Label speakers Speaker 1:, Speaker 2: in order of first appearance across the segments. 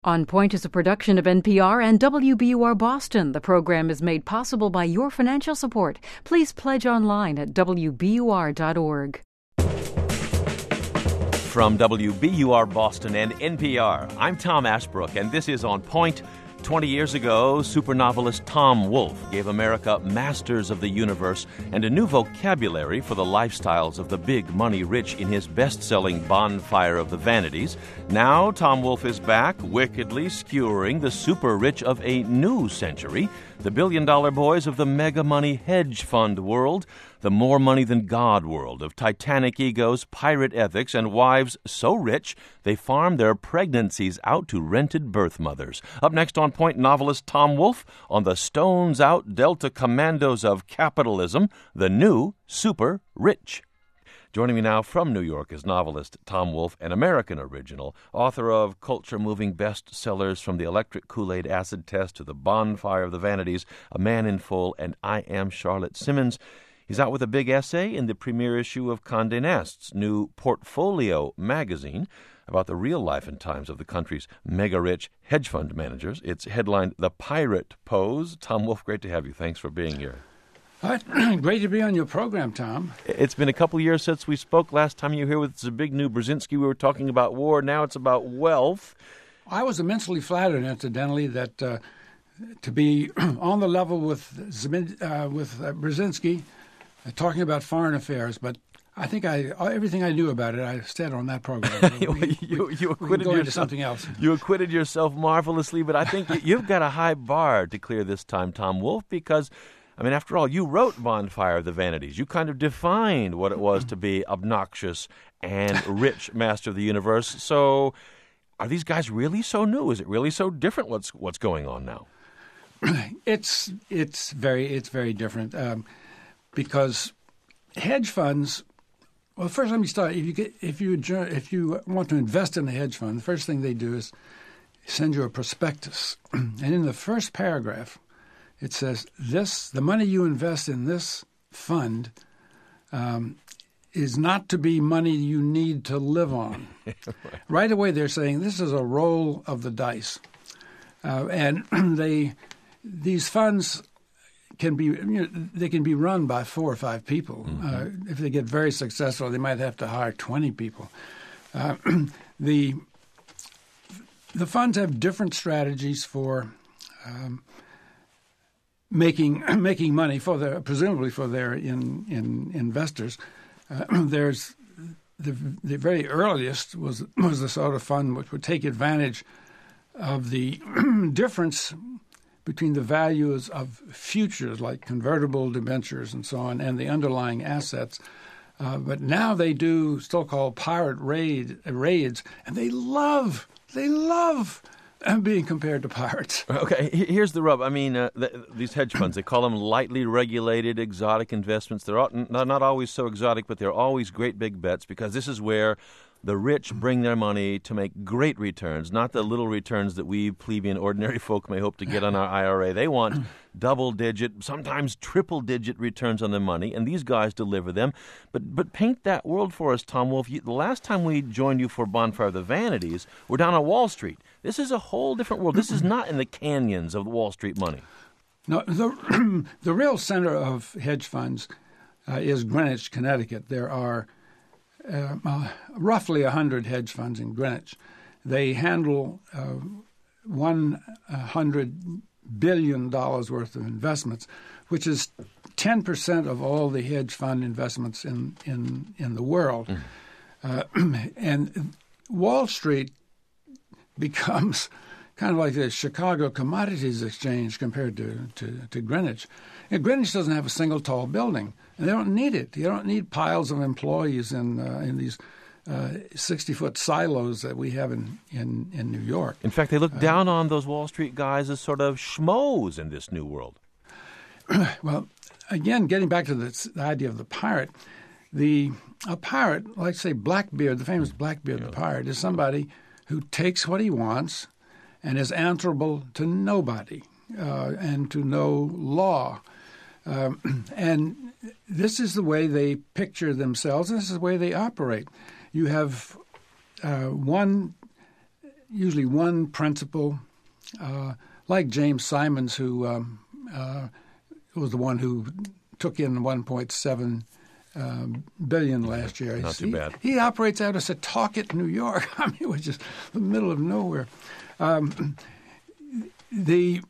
Speaker 1: On Point is a production of NPR and WBUR Boston. The program is made possible by your financial support. Please pledge online at WBUR.org.
Speaker 2: From WBUR Boston and NPR, I'm Tom Ashbrook, and this is On Point. 20 years ago, super novelist Tom Wolfe gave America masters of the universe and a new vocabulary for the lifestyles of the big money rich in his best-selling Bonfire of the Vanities. Now, Tom Wolfe is back, wickedly skewering the super rich of a new century, the billion-dollar boys of the mega-money hedge fund world, the more money than God world of titanic egos, pirate ethics, and wives so rich they farm their pregnancies out to rented birth mothers. Up next on Point, novelist Tom Wolfe on the stones-out Delta Commandos of capitalism, the new super rich. Joining me now from New York is novelist Tom Wolfe, an American original, author of culture-moving bestsellers from The Electric Kool-Aid Acid Test to The Bonfire of the Vanities, A Man in Full, and I Am Charlotte Simmons. He's out with a big essay in the premiere issue of Condé Nast's new Portfolio magazine about the real life and times of the country's mega-rich hedge fund managers. It's headlined The Pirate Pose. Tom Wolfe, great to have you. Thanks for being here.
Speaker 3: Great to be on your program, Tom.
Speaker 2: It's been a couple years since we spoke. Last time you were here with Zbigniew Brzezinski, we were talking about war. Now it's about wealth.
Speaker 3: I was immensely flattered, incidentally, that to be on the level with Brzezinski, talking about foreign affairs, but I think everything I knew about it, I said on that program.
Speaker 2: You acquitted
Speaker 3: go
Speaker 2: yourself.
Speaker 3: Into something else.
Speaker 2: You acquitted yourself marvelously, but I think you've got a high bar to clear this time, Tom Wolfe, because, I mean, after all, you wrote Bonfire of the Vanities. You kind of defined what it was to be obnoxious and rich master of the universe. So are these guys really so new? Is it really so different what's going on now?
Speaker 3: It's very different. Because hedge funds, well, first let me start. If you want to invest in a hedge fund, the first thing they do is send you a prospectus, and in the first paragraph, it says the money you invest in this fund is not to be money you need to live on. Right away, they're saying this is a roll of the dice, and these funds can be run by 4 or 5 people. Mm-hmm. If they get very successful, they might have to hire 20 people. The funds have different strategies for making money presumably for their investors. There's the very earliest was the sort of fund which would take advantage of the difference between the values of futures like convertible debentures and so on and the underlying assets. But now they do so-called pirate raids, and they love being compared to pirates.
Speaker 2: Okay, here's the rub. I mean, these hedge funds, they call them lightly regulated exotic investments. They're not always so exotic, but they're always great big bets because this is where the rich bring their money to make great returns, not the little returns that we plebeian ordinary folk may hope to get on our IRA. They want double-digit, sometimes triple-digit returns on their money, and these guys deliver them. But paint that world for us, Tom Wolfe. The last time we joined you for Bonfire of the Vanities, we're down on Wall Street. This is a whole different world. This is not in the canyons of Wall Street money.
Speaker 3: No, the real center of hedge funds is Greenwich, Connecticut. There are roughly 100 hedge funds in Greenwich. They handle $100 billion worth of investments, which is 10% of all the hedge fund investments in the world. And Wall Street becomes kind of like the Chicago Commodities Exchange compared to Greenwich. And Greenwich doesn't have a single tall building, and they don't need it. You don't need piles of employees in these 60-foot silos that we have in New York.
Speaker 2: In fact, they look down on those Wall Street guys as sort of schmoes in this new world.
Speaker 3: Well, again, getting back to the idea of the pirate, a pirate, like say Blackbeard, the famous Blackbeard the pirate, is somebody who takes what he wants and is answerable to nobody and to no law. And this is the way they picture themselves. This is the way they operate. You have one usually one principal, like James Simons, who was the one who took in 1.7 billion last year.
Speaker 2: Not too bad.
Speaker 3: He operates out of Setauket, New York. I mean, which is the middle of nowhere. The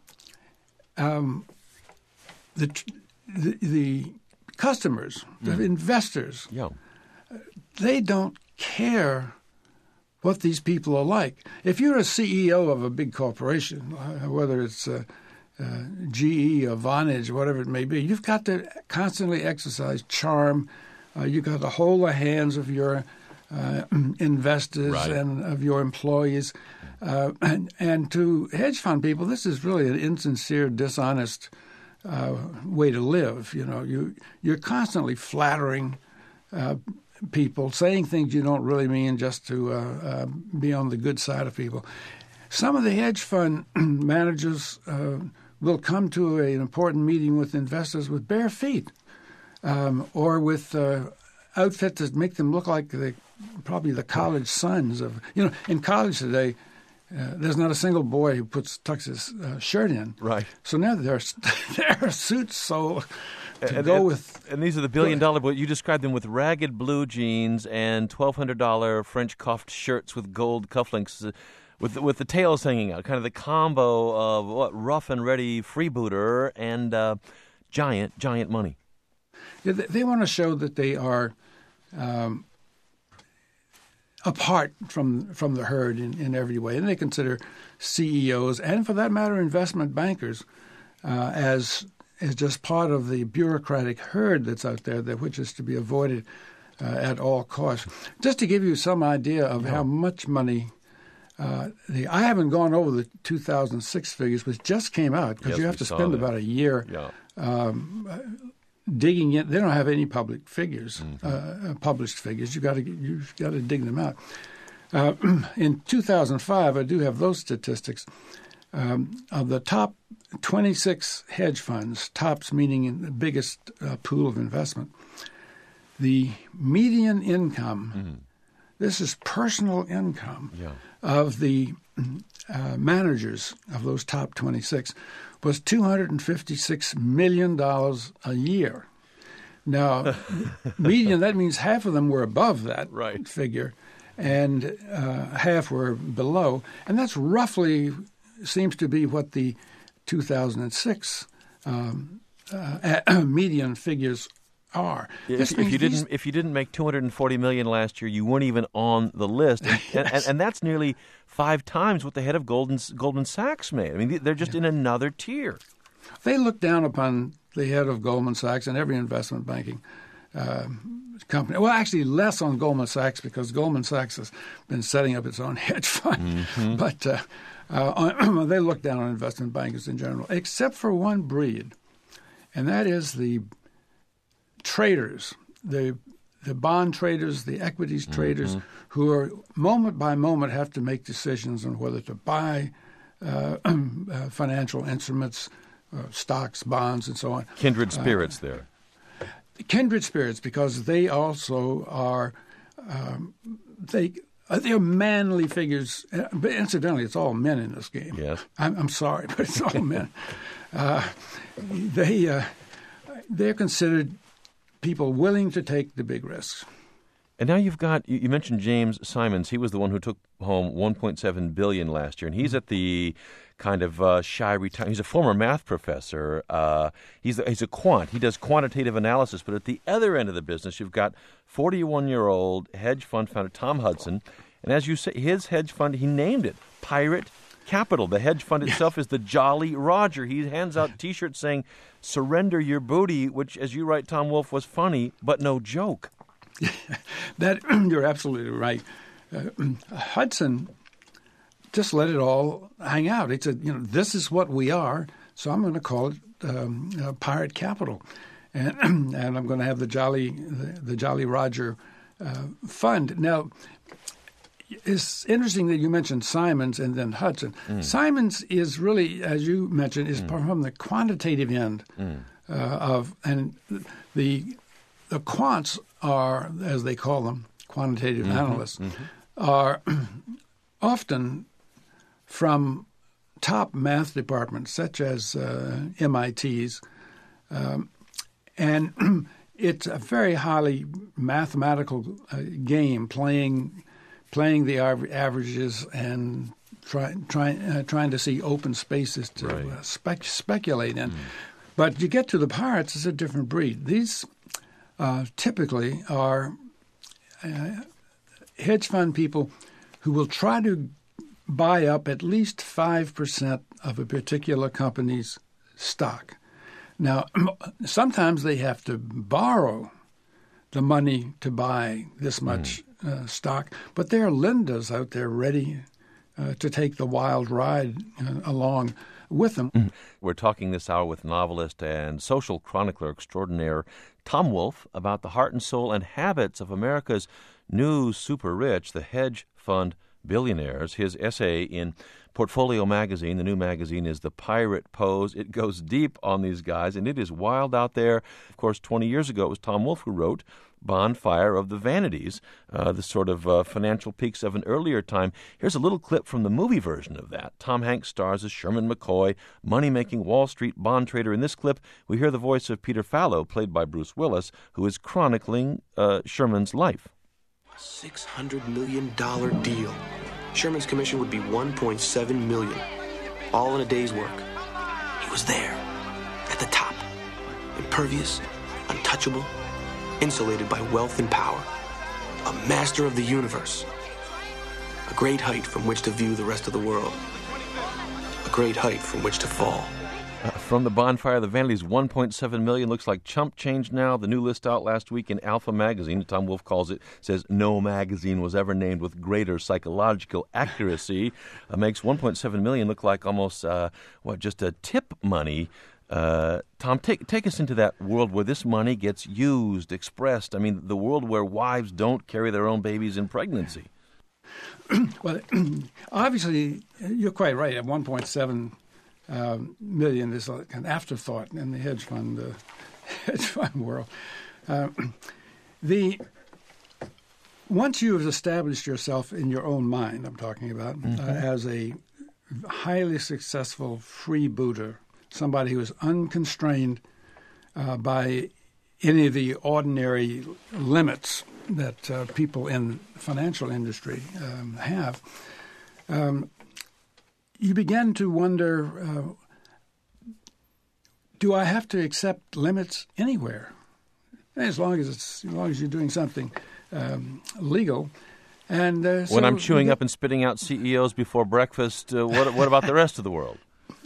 Speaker 3: customers, the investors, they don't care what these people are like. If you're a CEO of a big corporation, whether it's GE or Vonage, whatever it may be, you've got to constantly exercise charm. You've got to hold the hands of your investors and of your employees. And to hedge fund people, this is really an insincere, dishonest way to live. You know, you're constantly flattering people, saying things you don't really mean just to be on the good side of people. Some of the hedge fund managers will come to an important meeting with investors with bare feet, or with outfits that make them look like probably the college sons of. You know, in college today, there's not a single boy who tucks his shirt in.
Speaker 2: Right.
Speaker 3: So now there are suits sold to go with.
Speaker 2: And these are the $1 billion boys. You described them with ragged blue jeans and $1,200 French cuffed shirts with gold cufflinks, with the tails hanging out. Kind of the combo of rough and ready freebooter and giant money.
Speaker 3: Yeah, they want to show that they are apart from the herd in every way, and they consider CEOs and, for that matter, investment bankers as just part of the bureaucratic herd that's out there, which is to be avoided at all costs. Just to give you some idea of how much money. I haven't gone over the 2006 figures, which just came out, because you have to spend about a year digging in. They don't have any public figures, published figures. You've got to dig them out. In 2005, I do have those statistics. Of the top 26 hedge funds, tops meaning the biggest pool of investment, the median income, this is personal income, of the managers of those top 26 was $256 million a year. Now, median, that means half of them were above that figure and half were below. And that's roughly seems to be what the 2006 median figures are.
Speaker 2: If you didn't make $240 million last year, you weren't even on the list, and that's nearly 5 times what the head of Goldman Sachs made. I mean, they're just in another tier.
Speaker 3: They look down upon the head of Goldman Sachs and every investment banking company. Well, actually, less on Goldman Sachs, because Goldman Sachs has been setting up its own hedge fund. But they look down on investment bankers in general, except for one breed, and that is the traders, the bond traders, the equities traders, who are moment by moment have to make decisions on whether to buy financial instruments, stocks, bonds, and so on.
Speaker 2: Kindred spirits there.
Speaker 3: Kindred spirits, because they also are they're manly figures. But incidentally, it's all men in this game.
Speaker 2: Yes.
Speaker 3: I'm sorry, but it's all men. They're considered people willing to take the big risks.
Speaker 2: And now you've got, you mentioned James Simons. He was the one who took home $1.7 billion last year, and he's at the kind of shy retirement. He's a former math professor. He's a quant. He does quantitative analysis. But at the other end of the business, you've got 41-year-old hedge fund founder Tom Hudson. And as you say, his hedge fund, he named it Pirate Capital. The hedge fund itself is the Jolly Roger. He hands out T-shirts saying, "Surrender your booty," which, as you write, Tom Wolfe, was funny but no joke.
Speaker 3: That you're absolutely right. Hudson just let it all hang out. He said, this is what we are, so I'm going to call it Pirate Capital, and I'm going to have the Jolly Roger fund. Now, it's interesting that you mentioned Simons and then Hudson. Simons is really, as you mentioned, is from the quantitative end and the quants are, as they call them, quantitative analysts, are often from top math departments, such as MIT's, and it's a very highly mathematical game, playing the averages and trying to see open spaces to speculate in. But you get to the pirates, it's a different breed. These typically are hedge fund people who will try to buy up at least 5% of a particular company's stock. Now, sometimes they have to borrow the money to buy this much stock, but there are lenders out there ready to take the wild ride along with them.
Speaker 2: We're talking this hour with novelist and social chronicler extraordinaire Tom Wolfe about the heart and soul and habits of America's new super rich, the hedge fund billionaires. His essay in Portfolio magazine, the new magazine, is The Pirate Pose. It goes deep on these guys, and it is wild out there. Of course, 20 years ago, it was Tom Wolfe who wrote Bonfire of the Vanities, the sort of financial peaks of an earlier time. Here's a little clip from the movie version of that. Tom Hanks stars as Sherman McCoy, money-making Wall Street bond trader. In this clip, we hear the voice of Peter Fallow, played by Bruce Willis, who is chronicling Sherman's life.
Speaker 4: A $600 million deal. Sherman's commission would be $1.7 million, all in a day's work. He was there, at the top, impervious, untouchable, insulated by wealth and power, a master of the universe, a great height from which to view the rest of the world, a great height from which to fall.
Speaker 2: From the Bonfire of the Vanities, $1.7 million looks like chump change now. The new list out last week in Alpha Magazine, Tom Wolfe calls it, says no magazine was ever named with greater psychological accuracy. Makes $1.7 million look like almost, just a tip money. Tom, take us into that world where this money gets used, expressed. I mean, the world where wives don't carry their own babies in pregnancy.
Speaker 3: Well, obviously, you're quite right. At 1.7 million is like an afterthought in the hedge fund world. Once you have established yourself in your own mind, I'm talking about, as a highly successful freebooter, somebody who is unconstrained by any of the ordinary limits that people in the financial industry have, you begin to wonder, do I have to accept limits anywhere? As long as you're doing something legal. And
Speaker 2: when I'm chewing up and spitting out CEOs before breakfast, what about the rest of the world?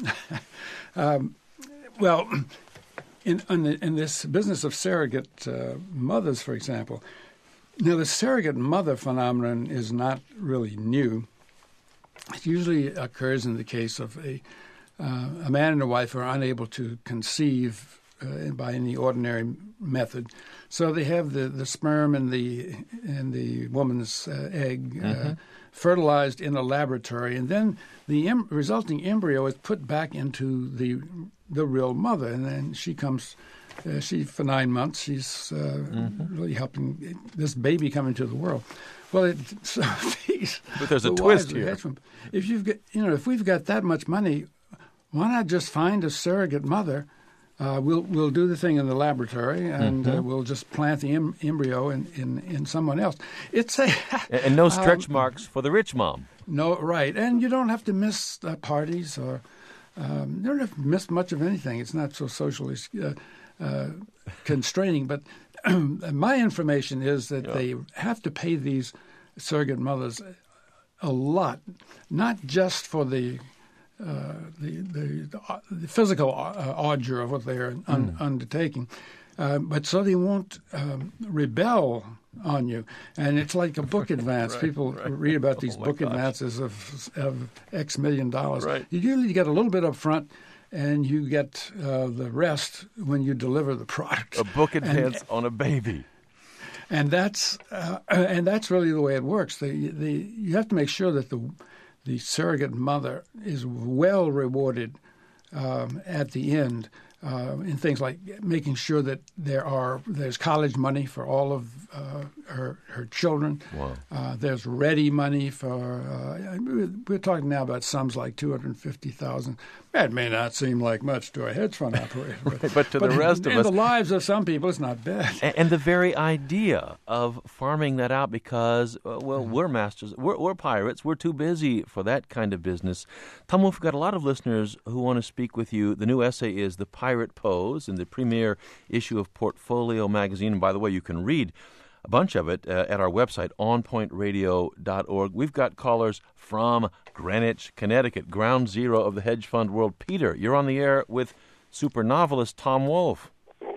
Speaker 3: Well, in this business of surrogate mothers, for example, now the surrogate mother phenomenon is not really new. It usually occurs in the case of a man and a wife who are unable to conceive by any ordinary method, so they have the sperm and the woman's egg fertilized in a laboratory, and then the resulting embryo is put back into the real mother, and then she comes. For 9 months, she's really helping this baby come into the world. Well,
Speaker 2: but there's a twist here.
Speaker 3: If we've got that much money, why not just find a surrogate mother? We'll do the thing in the laboratory, and we'll just plant the embryo in someone else.
Speaker 2: And no stretch marks for the rich mom.
Speaker 3: No, right, and you don't have to miss parties or you don't have to miss much of anything. It's not so socially constraining, but my information is that they have to pay these surrogate mothers a lot, not just for the physical ordure of what they're undertaking, but so they won't rebel on you. And it's like a book advance. People read about these book advances of X million dollars.
Speaker 2: Right.
Speaker 3: You usually get a little bit up front, and you get the rest when you deliver the product.
Speaker 2: A book advance on a baby.
Speaker 3: And that's really the way it works. You have to make sure that the surrogate mother is well rewarded at the end in things like making sure that there's college money for all of her children.
Speaker 2: Wow.
Speaker 3: There's ready money for. We're talking now about sums like $250,000. That may not seem like much to a hedge fund operator,
Speaker 2: but to the rest of us,
Speaker 3: in the lives of some people, it's not bad.
Speaker 2: And the very idea of farming that out because, we're masters, we're pirates, we're too busy for that kind of business. Tom Wolfe, we've got a lot of listeners who want to speak with you. The new essay is The Pirate Pose in the premier issue of Portfolio magazine. And by the way, you can read a bunch of it at our website, onpointradio.org. We've got callers from Greenwich, Connecticut, ground zero of the hedge fund world. Peter, you're on the air with super novelist Tom Wolfe.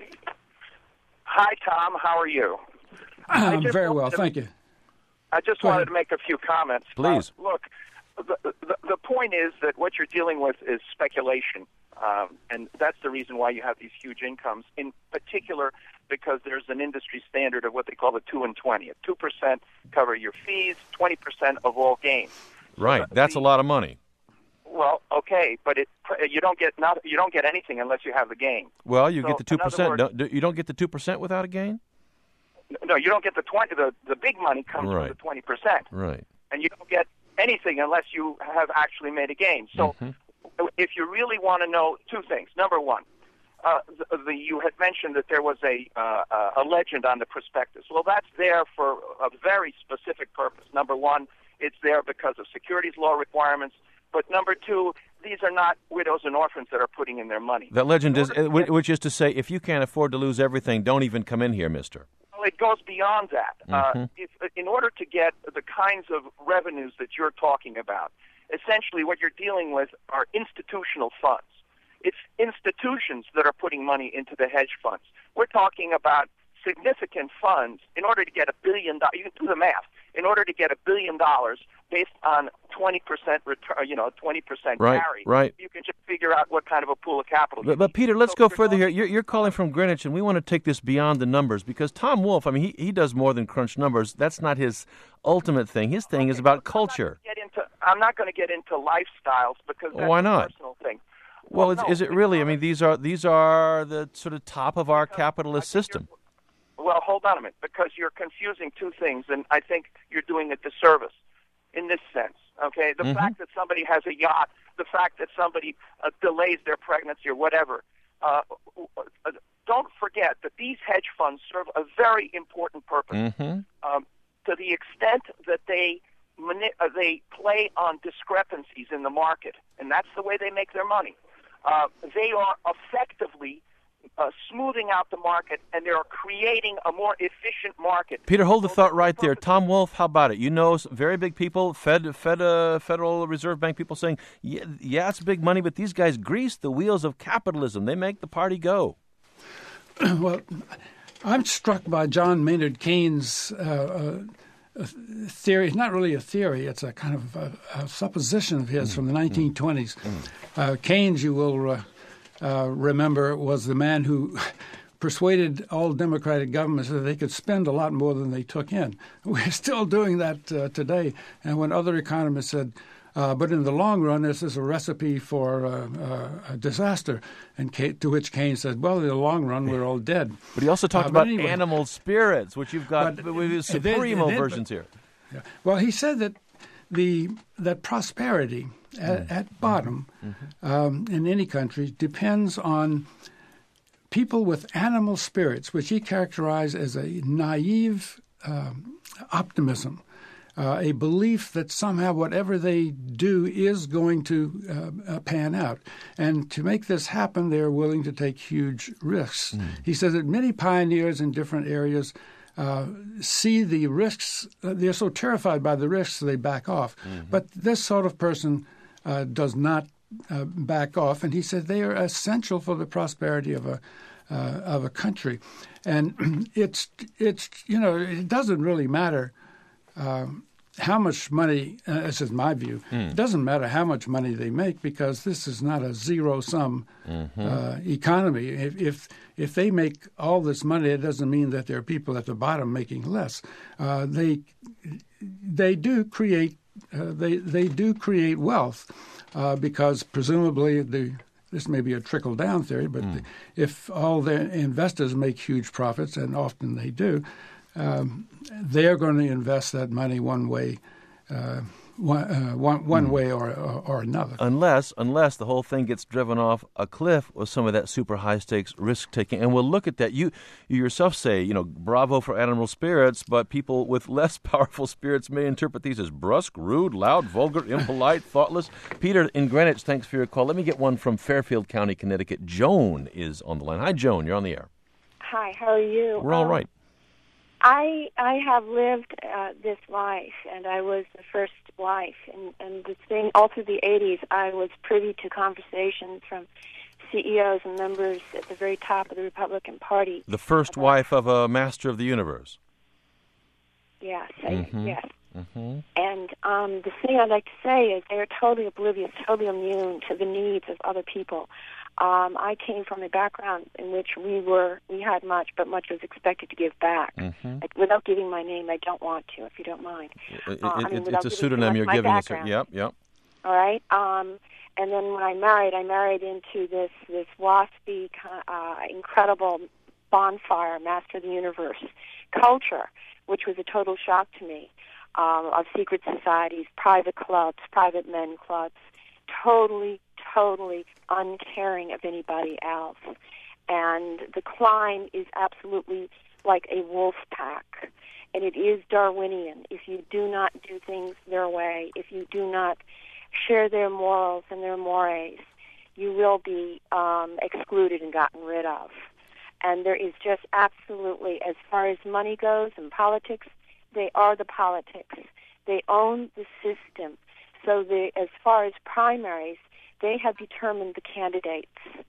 Speaker 5: Hi, Tom. How are you?
Speaker 3: I'm very well, thank you.
Speaker 5: I just wanted to make a few comments.
Speaker 2: Please.
Speaker 5: Look, the point is that what you're dealing with is speculation, and that's the reason why you have these huge incomes, in particular because there's an industry standard of what they call the 2 and 20. 2% cover your fees, 20% of all gains.
Speaker 2: Right, that's a lot of money.
Speaker 5: Well, okay, but you don't get anything unless you have the gain.
Speaker 2: Well, you get the 2%. You don't get the 2% without a gain?
Speaker 5: No, you don't get the 20. The big money comes from the 20%.
Speaker 2: Right.
Speaker 5: And you don't get anything unless you have actually made a gain. So, if you really want to know two things, number one, you had mentioned that there was a legend on the prospectus. Well, that's there for a very specific purpose. Number one, it's there because of securities law requirements. But number two, these are not widows and orphans that are putting in their money.
Speaker 2: That legend is, which is to say, if you can't afford to lose everything, don't even come in here, mister.
Speaker 5: Well, it goes beyond that. In order to get the kinds of revenues that you're talking about, essentially what you're dealing with are institutional funds. It's institutions that are putting money into the hedge funds. We're talking about significant funds. In order to get $1 billion, you can do the math. In order to get $1 billion based on 20% return, 20% carry,
Speaker 2: right.
Speaker 5: You can just figure out what kind of a pool of capital.
Speaker 2: But Peter, let's go further here. You're calling from Greenwich, and we want to take this beyond the numbers because Tom Wolfe, I mean, he does more than crunch numbers. That's not his ultimate thing. His thing is about culture.
Speaker 5: I'm not going to get into lifestyles because that's
Speaker 2: why not?
Speaker 5: A personal thing.
Speaker 2: Well, is it really? I mean, these are the sort of top of our capitalist system.
Speaker 5: Well, hold on a minute, because you're confusing two things, and I think you're doing a disservice in this sense, okay? The fact that somebody has a yacht, the fact that somebody delays their pregnancy or whatever, don't forget that these hedge funds serve a very important purpose. To the extent that they play on discrepancies in the market, and that's the way they make their money. They are effectively smoothing out the market, and they're creating a more efficient market.
Speaker 2: Peter, hold the thought right there. Tom Wolfe, how about it? You know, very big people, Federal Reserve Bank people saying, yeah, it's big money, but these guys grease the wheels of capitalism. They make the party go.
Speaker 3: Well, I'm struck by John Maynard Keynes' theory. It's not really a theory. It's a kind of a supposition of his from the 1920s. Keynes, you will remember, was the man who persuaded all democratic governments that they could spend a lot more than they took in. We're still doing that today. And when other economists said, but in the long run, this is a recipe for a disaster, and to which Keynes said, well, in the long run, we're all dead.
Speaker 2: But he also talked about animal spirits, which you've got with supremo versions here.
Speaker 3: Yeah. Well, he said that that prosperity at bottom in any country depends on people with animal spirits, which he characterized as a naive optimism, a belief that somehow whatever they do is going to pan out. And to make this happen, they are willing to take huge risks. He says that many pioneers in different areas see the risks. They're so terrified by the risks they back off. But this sort of person does not back off, and he said they are essential for the prosperity of a country. And it doesn't really matter how much money. This is my view. It doesn't matter how much money they make, because this is not a zero-sum economy. If they make all this money, it doesn't mean that there are people at the bottom making less. They do create wealth because presumably this may be a trickle-down theory, but if all the investors make huge profits, and often they do, they're going to invest that money one way way or another.
Speaker 2: Unless the whole thing gets driven off a cliff with some of that super high-stakes risk-taking. And we'll look at that. You yourself say, bravo for animal spirits, but people with less powerful spirits may interpret these as brusque, rude, loud, vulgar, impolite, thoughtless. Peter in Greenwich, thanks for your call. Let me get one from Fairfield County, Connecticut. Joan is on the line. Hi, Joan. You're on the air.
Speaker 6: Hi, how are you?
Speaker 2: We're all right.
Speaker 6: I have lived this life, and I was the first wife, and the thing, all through the 80s, I was privy to conversations from CEOs and members at the very top of the Republican Party.
Speaker 2: The first wife of a master of the universe.
Speaker 6: Yes, yes. Mm-hmm. And the thing I'd like to say is they're totally oblivious, totally immune to the needs of other people. I came from a background in which we had much, but much was expected to give back. Mm-hmm. Without giving my name, I don't want to, if you don't mind.
Speaker 2: It's a pseudonym you're giving us. Yep.
Speaker 6: All right. And then when I married into this waspy, incredible bonfire, master of the universe culture, which was a total shock to me, of secret societies, private clubs, private men clubs, totally uncaring of anybody else. And the climb is absolutely like a wolf pack. And it is Darwinian. If you do not do things their way, if you do not share their morals and their mores, you will be excluded and gotten rid of. And there is just absolutely, as far as money goes and politics, they are the politics. They own the system. So as far as primaries, they have determined the candidates.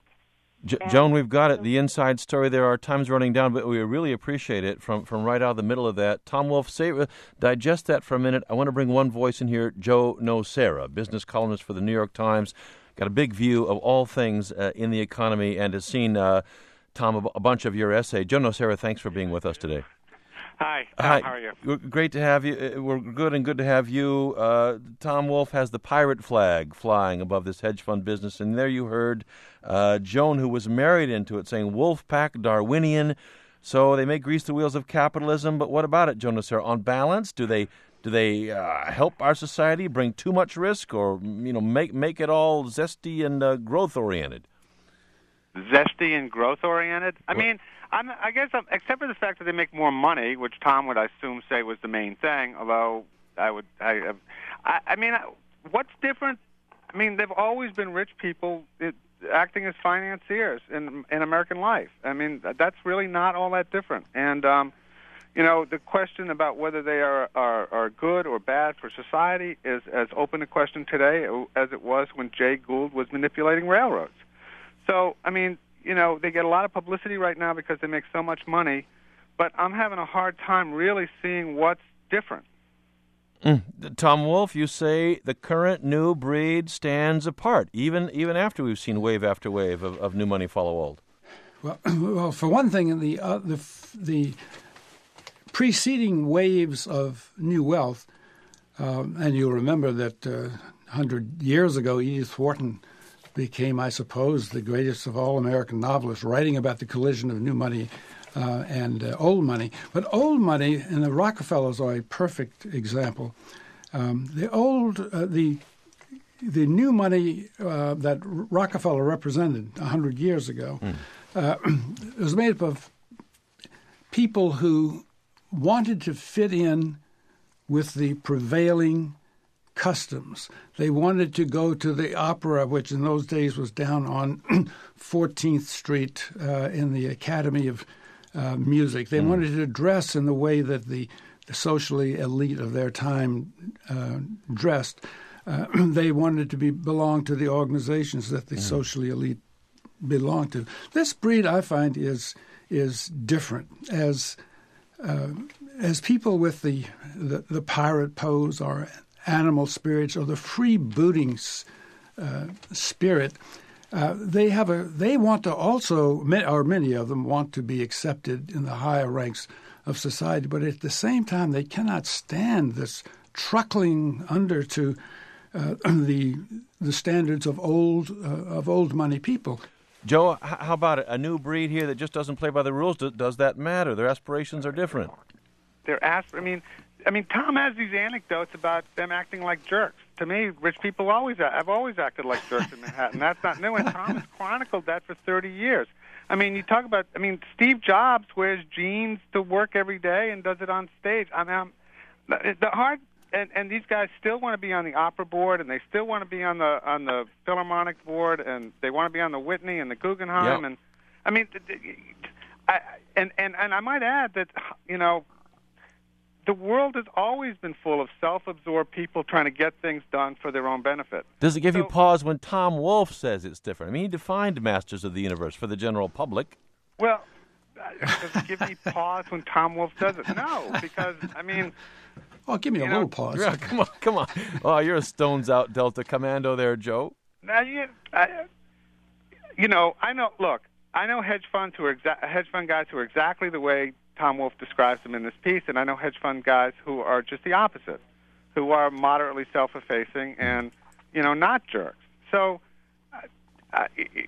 Speaker 2: Joan, we've got it. The inside story there. Our time's running down, but we really appreciate it from right out of the middle of that. Tom Wolfe, digest that for a minute. I want to bring one voice in here, Joe Nocera, business columnist for the New York Times. Got a big view of all things in the economy and has seen, Tom, a bunch of your essay. Joe Nocera, thanks for being with us today.
Speaker 7: Hi, Tom, how are you?
Speaker 2: Great to have you. We're good to have you. Tom Wolfe has the pirate flag flying above this hedge fund business, and there you heard Joan, who was married into it, saying wolf pack, Darwinian. So they may grease the wheels of capitalism, but what about it, Joe Nocera? On balance, do they help our society, bring too much risk, or make it all zesty and growth oriented?
Speaker 7: Zesty and growth oriented? I guess, except for the fact that they make more money, which Tom would, I assume, say was the main thing. Although what's different? They've always been rich people acting as financiers in American life. That's really not all that different. And the question about whether they are good or bad for society is as open a question today as it was when Jay Gould was manipulating railroads. So, they get a lot of publicity right now because they make so much money, but I'm having a hard time really seeing what's different.
Speaker 2: Tom Wolfe, you say the current new breed stands apart, even after we've seen wave after wave of new money follow old.
Speaker 3: Well, for one thing, the preceding waves of new wealth, and you'll remember that 100 years ago, Edith Wharton became, I suppose, the greatest of all American novelists, writing about the collision of new money and old money. But old money, and the Rockefellers are a perfect example. The new money that Rockefeller represented 100 years ago was made up of people who wanted to fit in with the prevailing customs. They wanted to go to the opera, which in those days was down on 14th Street in the Academy of Music. They wanted to dress in the way that the socially elite of their time dressed. They wanted to belong to the organizations that the socially elite belonged to. This breed, I find, is different. As people with the pirate pose or animal spirits or the freebooting spirit, they want to also, or many of them want to be accepted in the higher ranks of society, but at the same time they cannot stand this truckling under to the standards of old money people.
Speaker 2: Joe, how about it? A new breed here that just doesn't play by the rules? Does that matter? Their aspirations are different.
Speaker 7: I mean, Tom has these anecdotes about them acting like jerks. To me, rich people I've always acted like jerks in Manhattan. That's not new, and Tom has chronicled that for 30 years. I mean, you talk about, Steve Jobs wears jeans to work every day and does it on stage. And these guys still want to be on the opera board, and they still want to be on the Philharmonic board, and they want to be on the Whitney and the Guggenheim.
Speaker 2: Yep.
Speaker 7: And I might add that, the world has always been full of self-absorbed people trying to get things done for their own benefit.
Speaker 2: Does it give you pause when Tom Wolfe says it's different? I mean, he defined Masters of the Universe for the general public.
Speaker 7: Well, does it give me pause when Tom Wolfe says it? No, because,
Speaker 3: Oh, give me a little pause.
Speaker 2: Yeah, come on. Oh, you're a stones out Delta commando there, Joe.
Speaker 7: I know. Look, I know hedge fund guys who are exactly the way Tom Wolfe describes them in this piece, and I know hedge fund guys who are just the opposite, who are moderately self-effacing and, not jerks. So, I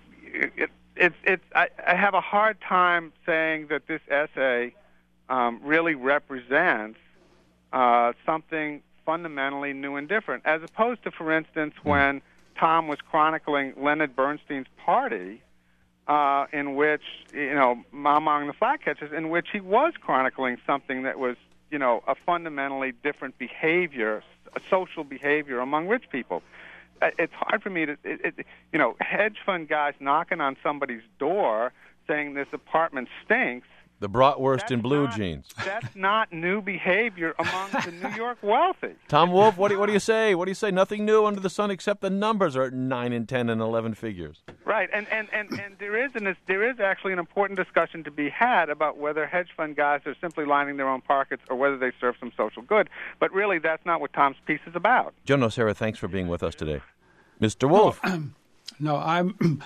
Speaker 7: have a hard time saying that this essay really represents something fundamentally new and different, as opposed to, for instance, when Tom was chronicling Leonard Bernstein's party, in which, among the Flatcatchers, in which he was chronicling something that was, a fundamentally different behavior, a social behavior among rich people. It's hard for me to, hedge fund guys knocking on somebody's door saying this apartment stinks.
Speaker 2: The bratwurst in blue jeans.
Speaker 7: That's not new behavior among the New York wealthy.
Speaker 2: Tom Wolfe, what do you say? What do you say? Nothing new under the sun except the numbers are at 9 and 10 and 11 figures.
Speaker 7: Right, and there is actually an important discussion to be had about whether hedge fund guys are simply lining their own pockets or whether they serve some social good. But really, that's not what Tom's piece is about.
Speaker 2: Joe Nocera, thanks for being with us today. Mr. Wolfe.
Speaker 3: No, I'm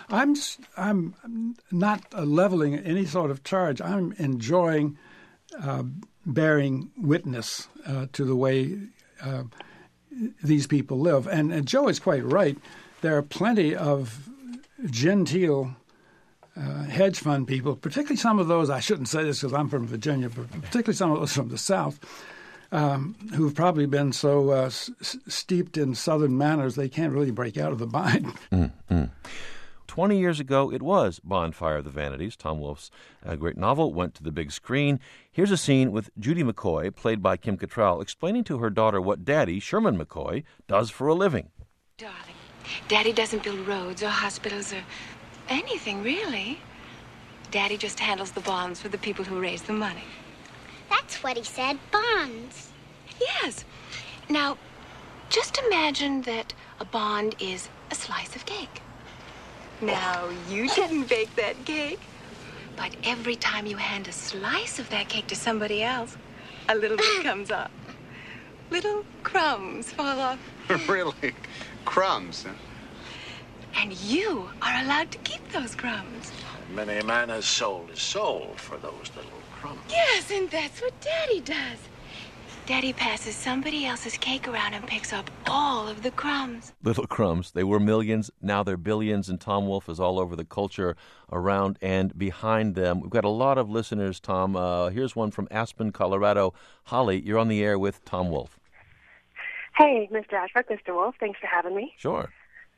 Speaker 3: not leveling any sort of charge. I'm enjoying bearing witness to the way these people live. And Joe is quite right. There are plenty of genteel hedge fund people, particularly some of those, I shouldn't say this because I'm from Virginia, but particularly some of those from the South, who've probably been so steeped in Southern manners they can't really break out of the bind.
Speaker 2: 20 years ago, it was Bonfire of the Vanities. Tom Wolfe's great novel went to the big screen. Here's a scene with Judy McCoy, played by Kim Cattrall, explaining to her daughter what Daddy, Sherman McCoy, does for a living.
Speaker 8: Darling, Daddy doesn't build roads or hospitals or anything, really. Daddy just handles the bonds for the people who raise the money.
Speaker 9: That's what he said, bonds.
Speaker 8: Yes. Now, just imagine that a bond is a slice of cake. Now, you didn't bake that cake, but every time you hand a slice of that cake to somebody else, a little bit comes up. Little crumbs fall off.
Speaker 10: Really? Crumbs? Huh?
Speaker 8: And you are allowed to keep those crumbs.
Speaker 10: Many a man has sold his soul for those little crumbs.
Speaker 8: Yes, and that's what Daddy does. Daddy passes somebody else's cake around and picks up all of the crumbs.
Speaker 2: Little crumbs. They were millions, now they're billions, and Tom Wolfe is all over the culture around and behind them. We've got a lot of listeners, Tom. Here's one from Aspen, Colorado. Holly, you're on the air with Tom Wolfe.
Speaker 11: Hey, Mr. Ashbrook, Mr. Wolfe, thanks for having me.
Speaker 2: Sure.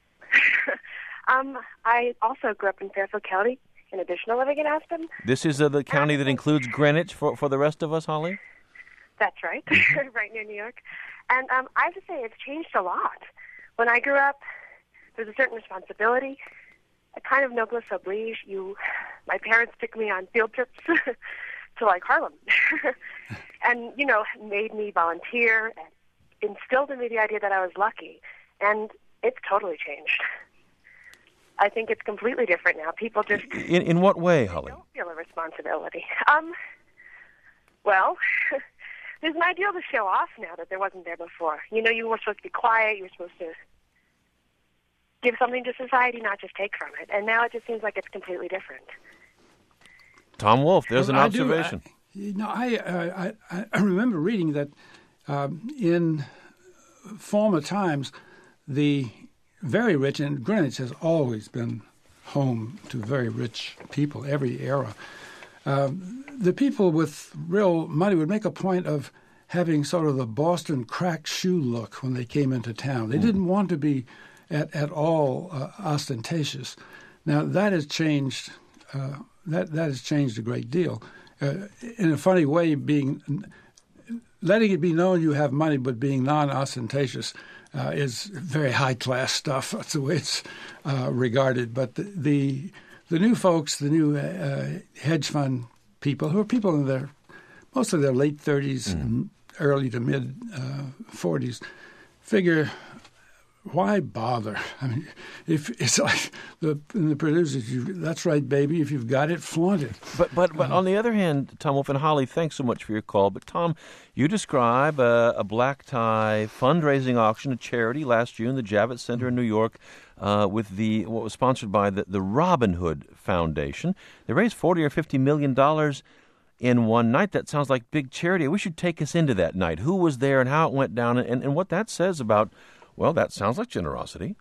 Speaker 11: I also grew up in Fairfield County, in addition to living in Aspen.
Speaker 2: This is the county that includes Greenwich for the rest of us, Holly?
Speaker 11: That's right, right near New York. And I have to say, it's changed a lot. When I grew up, there's a certain responsibility, a kind of noblesse oblige. My parents took me on field trips to, like, Harlem and, made me volunteer and instilled in me the idea that I was lucky. And it's totally changed. I think it's completely different now. People just...
Speaker 2: In what way, Holly?
Speaker 11: Don't feel a responsibility. Well... There's an ideal to show off now that there wasn't there before. You were supposed to be quiet. You were supposed to give something to society, not just take from it. And now it just seems like it's completely different.
Speaker 2: Tom Wolfe, there's an observation.
Speaker 3: I remember reading that in former times, the very rich, and Greenwich has always been home to very rich people, every era. The people with real money would make a point of having sort of the Boston cracked shoe look when they came into town. They didn't want to be at all ostentatious. Now that has changed. That has changed a great deal. In a funny way, letting it be known you have money, but being non-ostentatious is very high-class stuff. That's the way it's regarded. But the new folks, the new hedge fund people, who are people in mostly their late 30s and early to mid 40s, figure, why bother? I mean, if it's like the producers, that's right, baby. If you've got it, flaunt it.
Speaker 2: But on the other hand, Tom Wolfe, and Holly, thanks so much for your call. But Tom, you describe a black tie fundraising auction, a charity last June, the Javits Center in New York, with what was sponsored by the Robin Hood Foundation. They raised $40 or $50 million in one night. That sounds like big charity. We should take us into that night. Who was there and how it went down, and what that says about. Well, that sounds like generosity.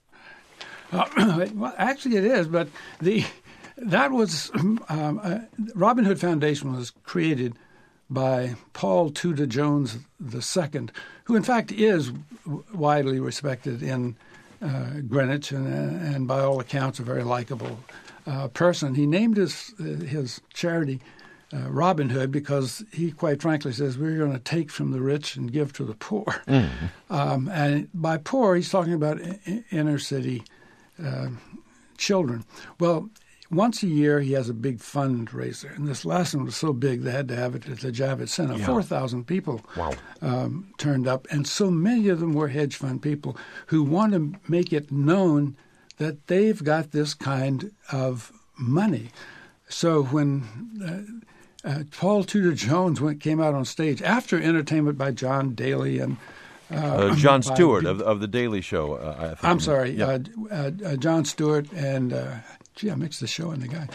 Speaker 3: Well, actually, it is. But that was Robin Hood Foundation was created by Paul Tudor Jones II, who in fact is widely respected in Greenwich and by all accounts a very likable person. He named his charity Robin Hood because he quite frankly says we're going to take from the rich and give to the poor. Mm-hmm. And by poor, he's talking about inner city children. Well, once a year he has a big fundraiser, and this last one was so big they had to have it at the Javits Center. Yeah. 4,000 people turned up, and so many of them were hedge fund people who want to make it known that they've got this kind of money. So when Paul Tudor Jones came out on stage after entertainment by John Daly and
Speaker 2: Jon Stewart of the Daily Show. I think
Speaker 3: I'm sorry, Jon Stewart and I mixed the show and the guy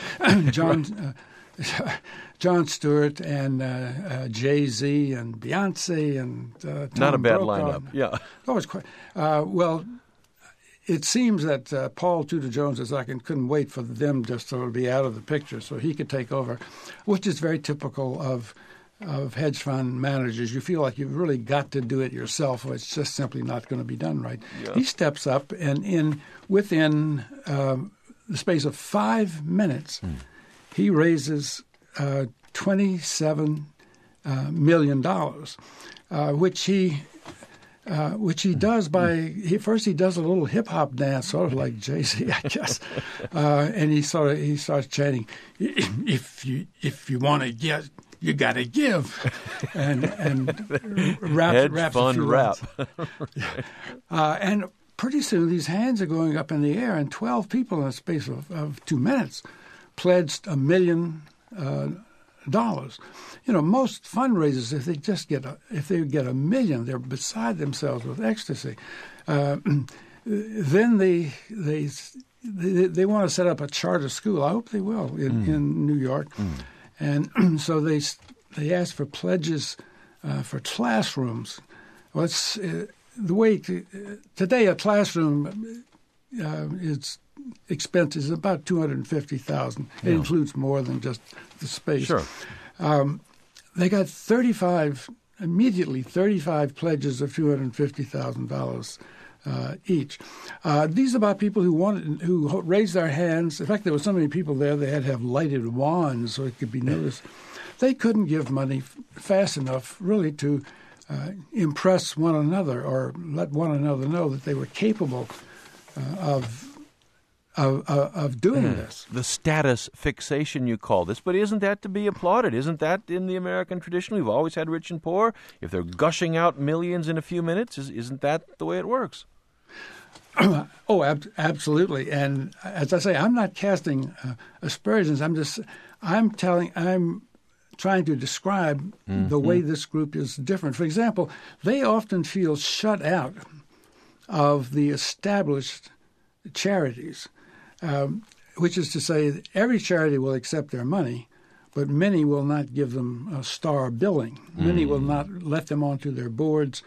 Speaker 3: Jon Stewart and Jay-Z and Beyonce and Tom
Speaker 2: not a bad
Speaker 3: Brokaw.
Speaker 2: Lineup. Yeah,
Speaker 3: that was quite well. It seems that Paul Tudor Jones couldn't wait for them just to be out of the picture so he could take over, which is very typical of hedge fund managers. You feel like you've really got to do it yourself, or it's just simply not going to be done right. Yeah. He steps up, and within the space of 5 minutes, he raises $27 million, which he does first he does a little hip hop dance, sort of like Jay-Z, I guess, and he starts chanting, "If you want to get, you got to give," and raps
Speaker 2: fun rap.
Speaker 3: And pretty soon these hands are going up in the air, and 12 people in a space of 2 minutes pledged $1 million. You know, most fundraisers, if they get $1 million, they're beside themselves with ecstasy. Then they want to set up a charter school. I hope they will in New York, and so they ask for pledges for classrooms. Well, it's the way today a classroom is expense is about $250,000. It includes more than just the space.
Speaker 2: Sure.
Speaker 3: They got 35 pledges of $250,000 each. These are about people who raised their hands. In fact, there were so many people there they had to have lighted wands so it could be noticed. They couldn't give money fast enough, really, to impress one another or let one another know that they were capable of doing this.
Speaker 2: The status fixation, you call this, but isn't that to be applauded? Isn't that in the American tradition? We've always had rich and poor. If they're gushing out millions in a few minutes, isn't that the way it works?
Speaker 3: Oh, absolutely. And as I say, I'm not casting aspersions. I'm trying to describe the way this group is different. For example, they often feel shut out of the established charities. Which is to say, every charity will accept their money, but many will not give them star billing. Many will not let them onto their boards.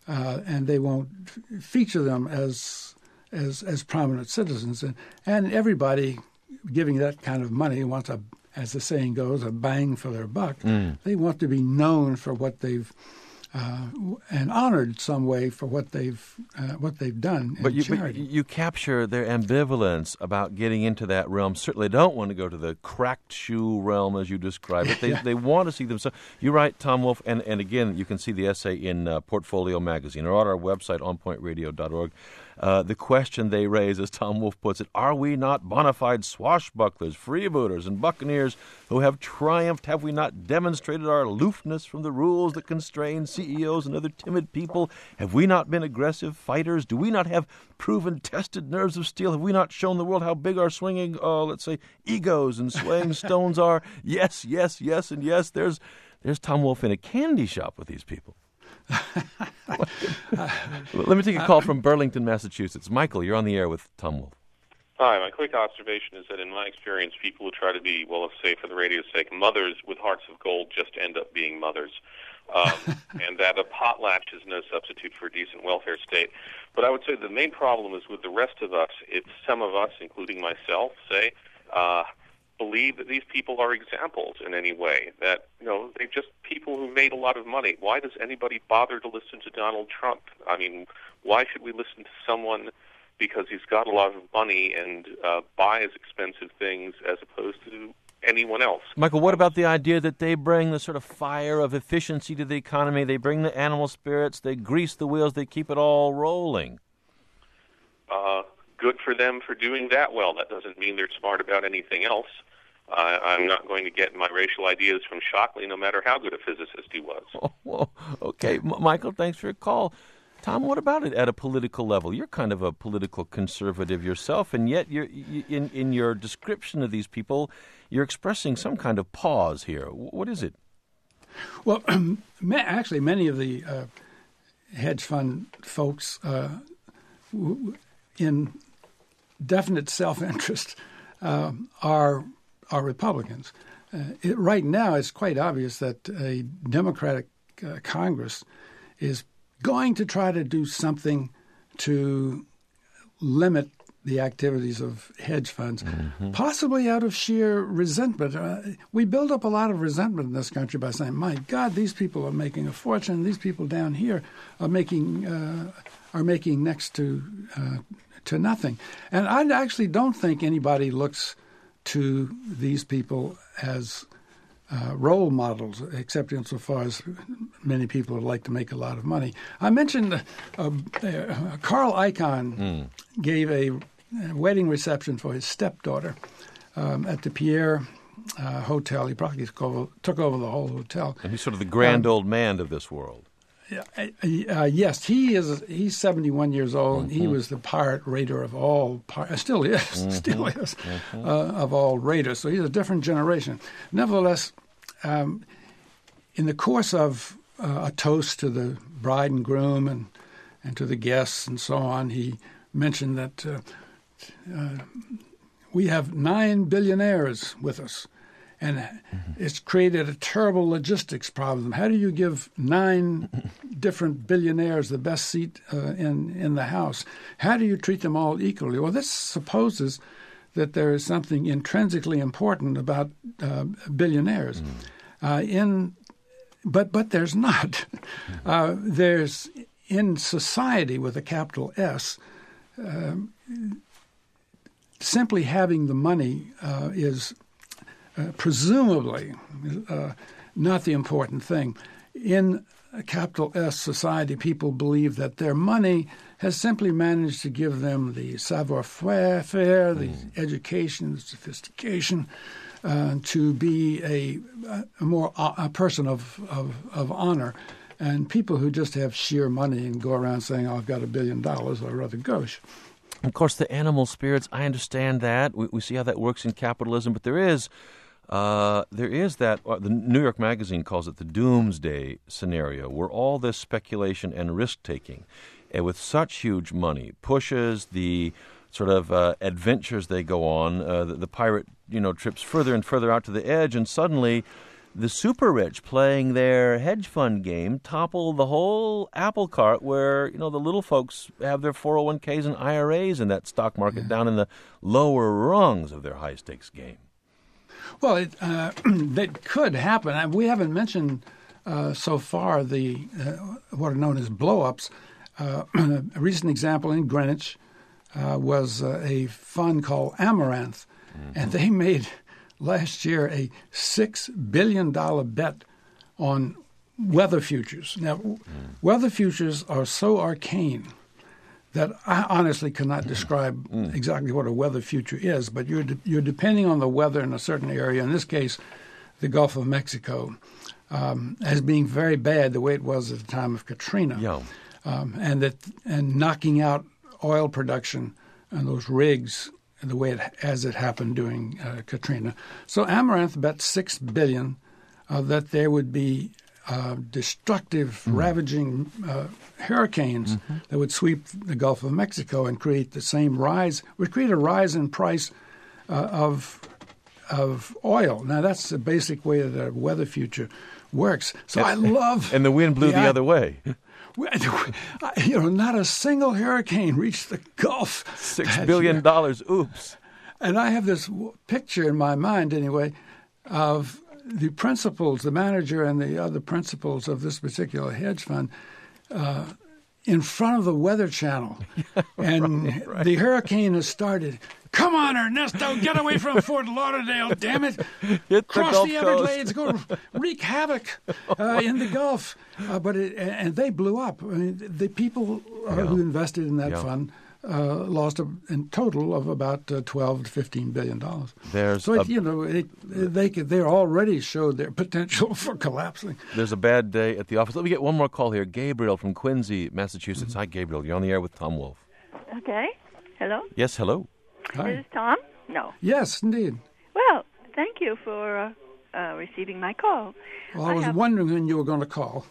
Speaker 3: and they won't feature them as prominent citizens. And everybody giving that kind of money wants as the saying goes, a bang for their buck. They want to be known for what they've and honored some way for what they've done in charity.
Speaker 2: But you capture their ambivalence about getting into that realm. Certainly don't want to go to the cracked shoe realm as you describe it. They want to see themselves. You write, Tom Wolfe, and again, you can see the essay in Portfolio Magazine or on our website, onpointradio.org. The question they raise, as Tom Wolfe puts it, are we not bona fide swashbucklers, freebooters, and buccaneers who have triumphed? Have we not demonstrated our aloofness from the rules that constrain CEOs and other timid people? Have we not been aggressive fighters? Do we not have proven, tested nerves of steel? Have we not shown the world how big our swinging, let's say, egos and swaying stones are? Yes, yes, yes, and yes. There's Tom Wolfe in a candy shop with these people. Let me take a call from Burlington, Massachusetts. Michael, you're on the air with Tom Wolfe.
Speaker 12: Hi, my quick observation is that in my experience, people who try to be, well, let's say for the radio's sake, mothers with hearts of gold just end up being mothers. And that a potlatch is no substitute for a decent welfare state. But I would say the main problem is with the rest of us. It's some of us, including myself, say, believe that these people are examples in any way, that, they're just people who made a lot of money. Why does anybody bother to listen to Donald Trump? I mean, why should we listen to someone because he's got a lot of money and buys expensive things as opposed to anyone else?
Speaker 2: Michael, what about the idea that they bring the sort of fire of efficiency to the economy, they bring the animal spirits, they grease the wheels, they keep it all rolling?
Speaker 12: Good for them for doing that. Well, that doesn't mean they're smart about anything else. I'm not going to get my racial ideas from Shockley, no matter how good a physicist he was.
Speaker 2: Oh, okay. Michael, thanks for your call. Tom, what about it at a political level? You're kind of a political conservative yourself, and yet you're in your description of these people, you're expressing some kind of pause here. What is it?
Speaker 3: Well, actually, many of the hedge fund folks in definite self-interest are Republicans. Right now, it's quite obvious that a Democratic Congress is going to try to do something to limit the activities of hedge funds, possibly out of sheer resentment. We build up a lot of resentment in this country by saying, my God, these people are making a fortune. These people down here are making next to nothing. And I actually don't think anybody looks to these people as role models, except insofar as many people would like to make a lot of money. I mentioned Carl Icahn gave a wedding reception for his stepdaughter at the Pierre Hotel. He probably took over the whole hotel.
Speaker 2: And he's sort of the grand old man of this world.
Speaker 3: Yes, he's 71 years old, and he was the pirate raider of all still is of all raiders. So he's a different generation. Nevertheless, in the course of a toast to the bride and groom and to the guests and so on, he mentioned that we have 9 billionaires with us. And it's created a terrible logistics problem. How do you give 9 different billionaires the best seat in the House? How do you treat them all equally? Well, this supposes that there is something intrinsically important about billionaires. But there's not. There's, in society with a capital S, simply having the money is presumably not the important thing. In a capital S society, people believe that their money has simply managed to give them the savoir-faire, the education, the sophistication, to be a person of honor. And people who just have sheer money and go around saying, "Oh, I've got $1 billion," are rather gauche.
Speaker 2: Of course, the animal spirits, I understand that. We see how that works in capitalism, but there is that, the New York Magazine calls it the doomsday scenario, where all this speculation and risk-taking, with such huge money, pushes the sort of adventures they go on. The pirate, trips further and further out to the edge, and suddenly the super rich playing their hedge fund game topple the whole apple cart where, the little folks have their 401ks and IRAs in that stock market down in the lower rungs of their high-stakes game. Well,
Speaker 3: that could happen. We haven't mentioned so far what are known as blow-ups. A recent example in Greenwich was a fund called Amaranth, and they made last year a $6 billion bet on weather futures. Now, weather futures are so arcane that I honestly cannot describe exactly what a weather future is, but you're depending on the weather in a certain area, in this case, the Gulf of Mexico, as being very bad the way it was at the time of Katrina.
Speaker 2: Yeah.
Speaker 3: And knocking out oil production and those rigs the way as it happened during Katrina. So Amaranth bet $6 billion that there would be destructive, ravaging hurricanes that would sweep the Gulf of Mexico and create the same rise, would create a rise in price of oil. Now, that's the basic way that a weather future works. So I love...
Speaker 2: And the wind blew the other way.
Speaker 3: Not a single hurricane reached the Gulf.
Speaker 2: $6 billion. Oops.
Speaker 3: And I have this picture in my mind, anyway, of the principals, the manager and the other principals of this particular hedge fund in front of the Weather Channel. And right. The hurricane has started. Come on, Ernesto, get away from Fort Lauderdale, damn it. Cross the Everglades, go wreak havoc in the Gulf. And they blew up. I mean, the people who invested in that fund lost a total of about $12 to $15 billion. They already showed their potential for collapsing.
Speaker 2: There's a bad day at the office. Let me get one more call here. Gabriel from Quincy, Massachusetts. Hi, Gabriel. You're on the air with Tom Wolfe.
Speaker 13: Okay. Hello?
Speaker 2: Yes, hello.
Speaker 3: Hi.
Speaker 13: Is this Tom? No.
Speaker 3: Yes, indeed.
Speaker 13: Well, thank you for receiving my call.
Speaker 3: Well, I was wondering when you were going to call.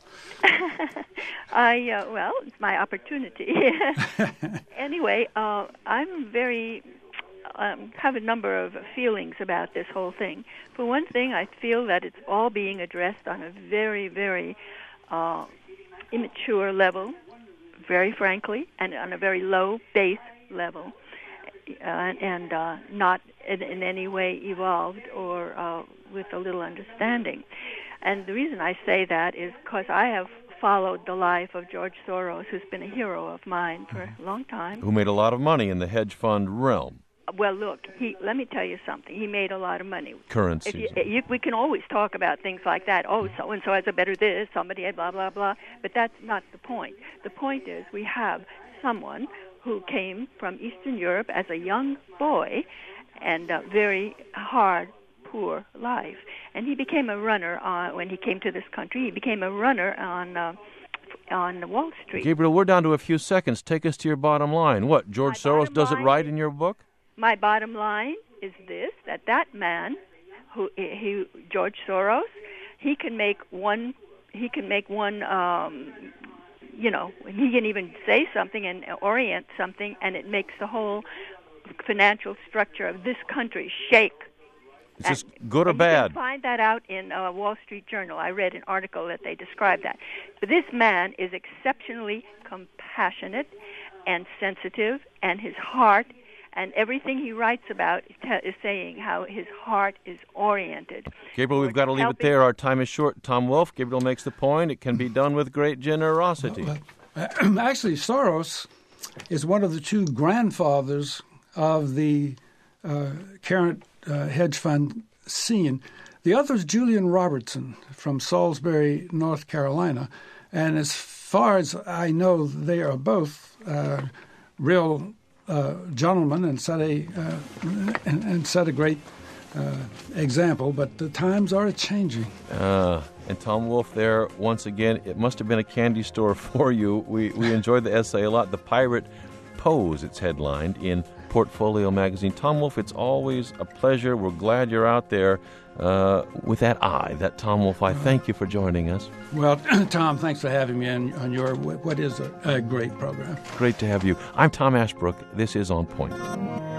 Speaker 13: Well, it's my opportunity. Anyway, I'm very have a number of feelings about this whole thing. For one thing, I feel that it's all being addressed on a very, very immature level, very frankly, and on a very low base level. And not in any way evolved or with a little understanding. And the reason I say that is because I have followed the life of George Soros, who's been a hero of mine for a long time.
Speaker 2: Who made a lot of money in the hedge fund realm.
Speaker 13: Well, look, let me tell you something. He made a lot of money.
Speaker 2: Currencies.
Speaker 13: We can always talk about things like that. Oh, so-and-so has a better this, somebody had blah, blah, blah. But that's not the point. The point is we have someone who came from Eastern Europe as a young boy and very hard, poor life. And he became a runner when he came to this country. He became a runner on Wall Street.
Speaker 2: Gabriel, we're down to a few seconds. Take us to your bottom line. What, George Soros does it right in your book?
Speaker 13: My bottom line is this, that man, George Soros, he can make one he can even say something and orient something, and it makes the whole financial structure of this country shake.
Speaker 2: Is this good or bad?
Speaker 13: You can find that out in Wall Street Journal. I read an article that they described that. But this man is exceptionally compassionate and sensitive, and his heart and everything he writes about is saying how his heart is oriented.
Speaker 2: Gabriel, we've got to leave it there. Our time is short. Tom Wolfe, Gabriel makes the point. It can be done with great generosity.
Speaker 3: Actually, Soros is one of the two grandfathers of the current hedge fund scene. The other is Julian Robertson from Salisbury, North Carolina. And as far as I know, they are both real gentlemen and set a great example. But the times are changing.
Speaker 2: And Tom Wolfe there, once again, it must have been a candy store for you. We enjoyed the essay a lot. The Pirate Pose, it's headlined in Portfolio magazine. Tom Wolfe, it's always a pleasure. We're glad you're out there with that eye, that Tom Wolfe eye. Thank you for joining us.
Speaker 3: Well, Tom, thanks for having me on your what is a great program.
Speaker 2: Great to have you. I'm Tom Ashbrook. This is On Point.